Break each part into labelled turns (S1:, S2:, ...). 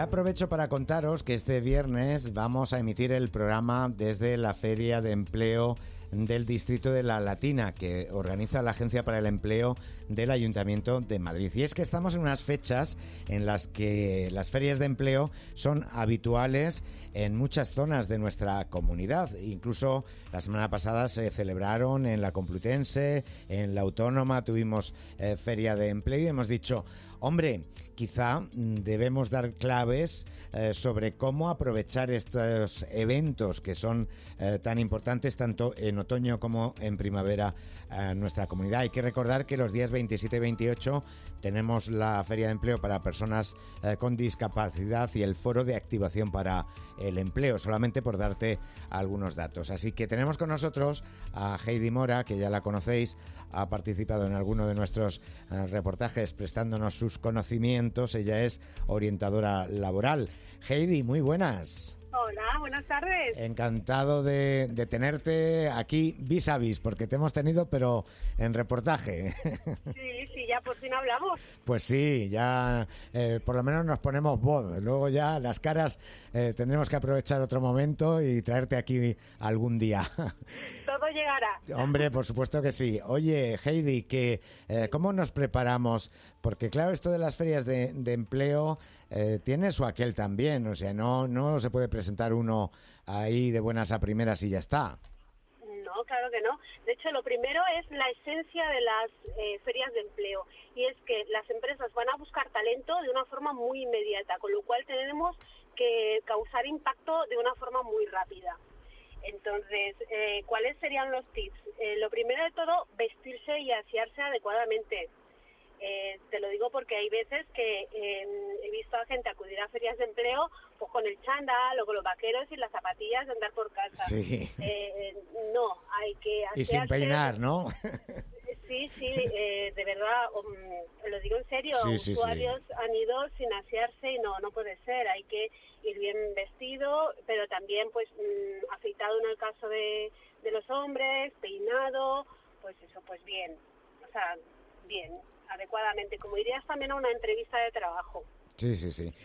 S1: ya aprovecho para contaros que este viernes vamos a emitir el programa desde la Feria de Empleo del Distrito de La Latina, que organiza la Agencia para el Empleo del Ayuntamiento de Madrid. Y es que estamos en unas fechas en las que las ferias de empleo son habituales en muchas zonas de nuestra comunidad. Incluso la semana pasada se celebraron en la Complutense, en la Autónoma tuvimos feria de empleo y hemos dicho, hombre, quizá debemos dar claves sobre cómo aprovechar estos eventos que son tan importantes tanto en otoño como en primavera en nuestra comunidad. Hay que recordar que los días 27 y 28 tenemos la Feria de Empleo para personas con discapacidad y el Foro de Activación para el Empleo, solamente por darte algunos datos. Así que tenemos con nosotros a Heidi Mora, que ya la conocéis, ha participado en alguno de nuestros reportajes prestándonos sus conocimientos. Ella es orientadora laboral. Heidi, muy buenas.
S2: Hola, buenas tardes.
S1: Encantado de tenerte aquí vis a vis, porque te hemos tenido, pero en reportaje.
S2: Sí, ya por fin hablamos.
S1: Pues sí, ya por lo menos nos ponemos voz. Luego ya las caras tendremos que aprovechar otro momento y traerte aquí algún día.
S2: Todo llegará.
S1: Hombre, por supuesto que sí. Oye, Heidi, ¿cómo nos preparamos? Porque claro, esto de las ferias de empleo tiene su aquel también. O sea, no se puede presentar uno ahí de buenas a primeras y ya está.
S2: No, claro que no. De hecho, lo primero es la esencia de las ferias de empleo. Y es que las empresas van a buscar talento de una forma muy inmediata, con lo cual tenemos que causar impacto de una forma muy rápida. Entonces, ¿cuáles serían los tips? Lo primero de todo, vestirse y asearse adecuadamente. Te lo digo porque hay veces que he visto a gente acudir a ferias de empleo pues con el chándal o con los vaqueros y las zapatillas de andar por casa.
S1: Sí.
S2: No, hay que asearse.
S1: Y sin peinar, ¿no?
S2: Sí, de verdad, lo digo en serio,
S1: Sí,
S2: usuarios han ido sin asearse y no puede ser, hay que ir bien vestido, pero también pues afeitado en el caso de los hombres, peinado, pues eso, pues bien, o sea, bien, adecuadamente, como irías también a una entrevista de trabajo.
S1: Sí.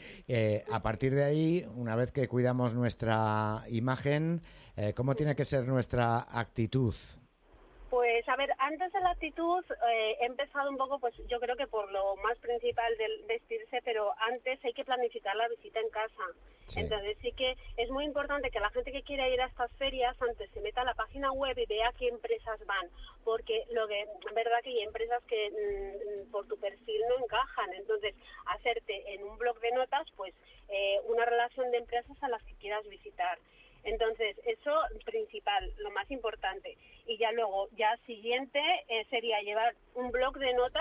S1: A partir de ahí, una vez que cuidamos nuestra imagen, ¿cómo tiene que ser nuestra actitud?
S2: Pues a ver, antes de la actitud he empezado un poco, pues yo creo que por lo más principal del vestirse, pero antes hay que planificar la visita en casa. Sí. Entonces sí que es muy importante que la gente que quiera ir a estas ferias antes se meta a la página web y vea qué empresas van, porque es verdad que hay empresas que por tu perfil no encajan. Entonces hacerte en un blog de notas pues una relación de empresas a las que quieras visitar. Entonces, eso principal, lo más importante. Y ya luego, ya siguiente sería llevar un blog de notas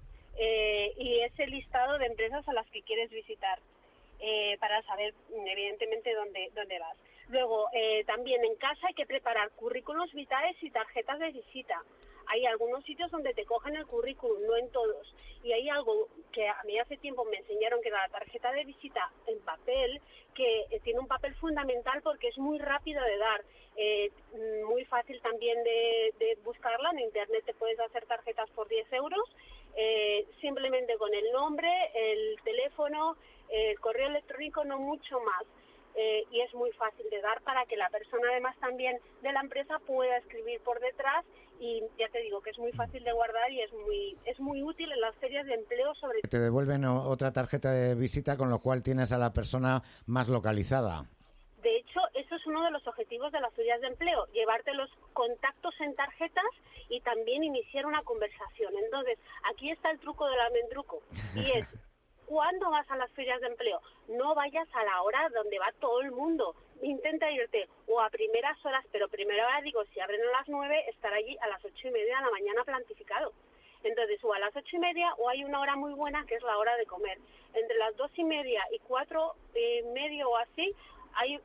S2: y ese listado de empresas a las que quieres visitar para saber, evidentemente, dónde vas. Luego, también en casa hay que preparar currículos vitales y tarjetas de visita. Hay algunos sitios donde te cogen el currículum, no en todos. Y hay algo que a mí hace tiempo me enseñaron, que era la tarjeta de visita en papel, que tiene un papel fundamental porque es muy rápido de dar, muy fácil también de buscarla. En internet te puedes hacer tarjetas por 10 euros, simplemente con el nombre, el teléfono, el correo electrónico, no mucho más. Y es muy fácil de dar para que la persona además también de la empresa pueda escribir por detrás, y ya te digo que es muy fácil de guardar y es muy útil en las ferias de empleo.
S1: Te devuelven otra tarjeta de visita, con lo cual tienes a la persona más localizada.
S2: De hecho, eso es uno de los objetivos de las ferias de empleo, llevarte los contactos en tarjetas y también iniciar una conversación. Entonces, aquí está el truco del almendruco, y es: ¿cuándo vas a las ferias de empleo? No vayas a la hora donde va todo el mundo. Intenta irte o a primeras horas, pero primera hora, digo, si abren a las 9, estar allí a las 8:30 de la mañana planificado. Entonces, o a las 8:30, o hay una hora muy buena que es la hora de comer. Entre las 2:30 y 4:30 o así, hay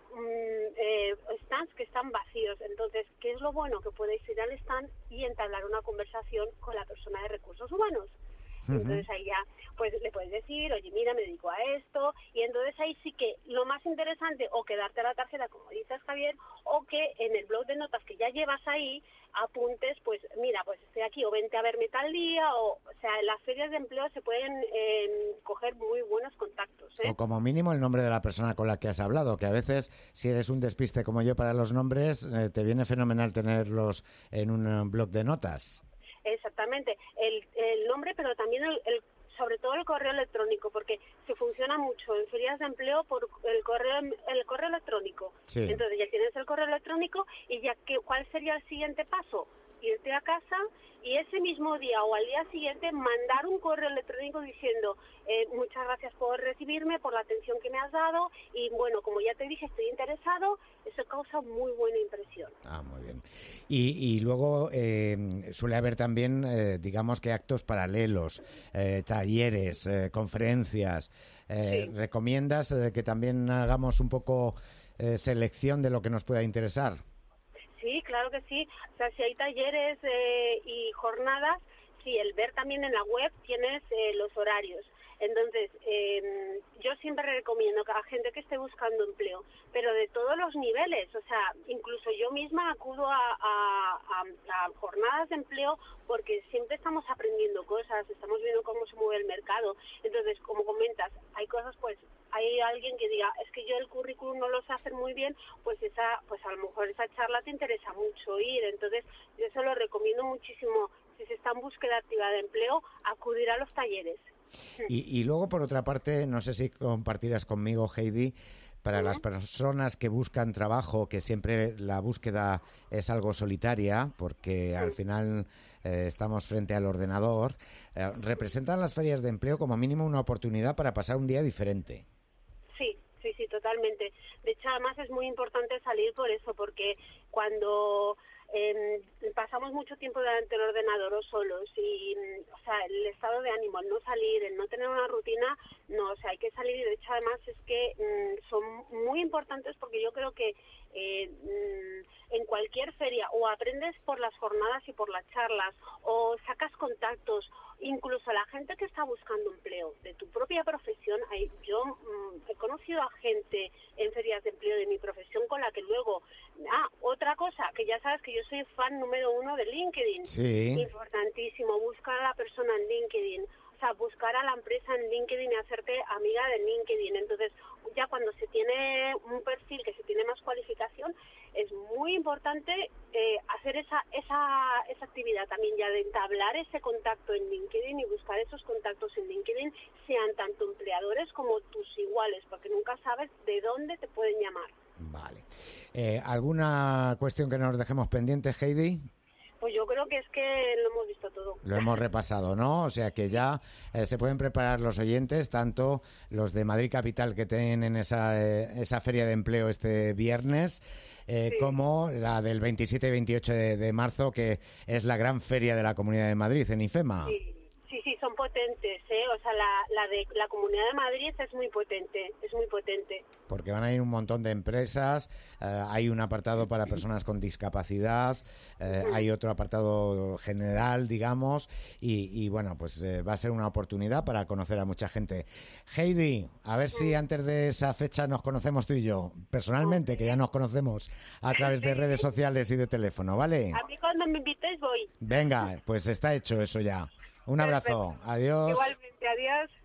S2: stands que están vacíos. Entonces, ¿qué es lo bueno? Que podéis ir al stand y entablar una conversación con la persona de recursos humanos. Entonces ahí ya pues le puedes decir, oye, mira, me dedico a esto, y entonces ahí sí que lo más interesante, o que darte la tarjeta, como dices, Javier, o que en el blog de notas que ya llevas ahí, apuntes, pues mira, pues estoy aquí, o vente a verme tal día, o sea, en las ferias de empleo se pueden coger muy buenos contactos, ¿eh?
S1: O como mínimo el nombre de la persona con la que has hablado, que a veces, si eres un despiste como yo para los nombres, te viene fenomenal tenerlos en un blog de notas.
S2: Exactamente, el nombre, pero también sobre todo el correo electrónico, porque se funciona mucho en ferias de empleo por el correo electrónico.
S1: Sí.
S2: Entonces ya tienes el correo electrónico y ya que ¿cuál sería el siguiente paso? Irte a casa y ese mismo día o al día siguiente mandar un correo electrónico diciendo muchas gracias por recibirme, por la atención que me has dado y bueno, como ya te dije, estoy interesado. Eso causa muy buena impresión.
S1: Ah, muy bien. Y luego suele haber también, digamos que actos paralelos, talleres, conferencias.
S2: Sí.
S1: ¿Recomiendas que también hagamos un poco selección de lo que nos pueda interesar?
S2: Sí, claro que sí. O sea, si hay talleres y jornadas, sí, el ver también en la web tienes los horarios. Entonces, yo siempre recomiendo que a gente que esté buscando empleo, pero de todos los niveles, o sea, incluso yo misma acudo a jornadas de empleo porque siempre estamos aprendiendo cosas, estamos viendo cómo se mueve el mercado. Entonces, como comentas, hay cosas, pues, hay alguien que diga, es que yo el currículum no lo sé hacer muy bien, pues a lo mejor esa charla te interesa mucho ir. Entonces, yo se lo recomiendo muchísimo, si se está en búsqueda activa de empleo, acudir a los talleres.
S1: Y luego, por otra parte, no sé si compartirás conmigo, Heidi, para las personas que buscan trabajo, que siempre la búsqueda es algo solitaria, porque al final estamos frente al ordenador, representan las ferias de empleo como mínimo una oportunidad para pasar un día diferente.
S2: Sí, totalmente. De hecho, además es muy importante salir por eso, porque cuando pasamos mucho tiempo delante del ordenador o solos y, o sea, el estado de ánimo, el no salir, el no tener una rutina, no, o sea, hay que salir y de hecho además es que son muy importantes porque yo creo que en cualquier feria o aprendes por las jornadas y por las charlas o sacas contactos, incluso la gente que está buscando empleo de tu propia profesión. Yo he conocido a gente en ferias de empleo de mi profesión con la que luego, otra cosa, que ya sabes que yo soy fan número 1 de LinkedIn.
S1: Sí.
S2: Importantísimo, buscar a la persona en LinkedIn. O sea, buscar a la empresa en LinkedIn y hacerte amiga de LinkedIn. Entonces, ya cuando se tiene un perfil que se tiene más cualificación, es muy importante hacer esa actividad también ya de entablar ese contacto en LinkedIn y buscar esos contactos en LinkedIn, sean tanto empleadores como tus iguales, porque nunca sabes de dónde te pueden llamar.
S1: Vale. ¿Alguna cuestión que nos dejemos pendiente, Heidi?
S2: Pues yo creo que es que lo hemos visto todo.
S1: Lo hemos repasado, ¿no? O sea que ya se pueden preparar los oyentes, tanto los de Madrid Capital que tienen esa feria de empleo este viernes, sí, como la del 27 y 28 de marzo, que es la gran feria de la Comunidad de Madrid, en IFEMA.
S2: Sí, son potentes, ¿eh? O sea, la de la Comunidad de Madrid es muy potente.
S1: Porque van a ir un montón de empresas, hay un apartado para personas con discapacidad, hay otro apartado general, digamos, y bueno, pues va a ser una oportunidad para conocer a mucha gente. Heidi, a ver si antes de esa fecha nos conocemos tú y yo, personalmente, que ya nos conocemos a través de redes sociales y de teléfono, ¿vale?
S2: A mí cuando me invitéis voy.
S1: Venga, pues está hecho eso ya. Un abrazo. Adiós.
S2: Igualmente, adiós.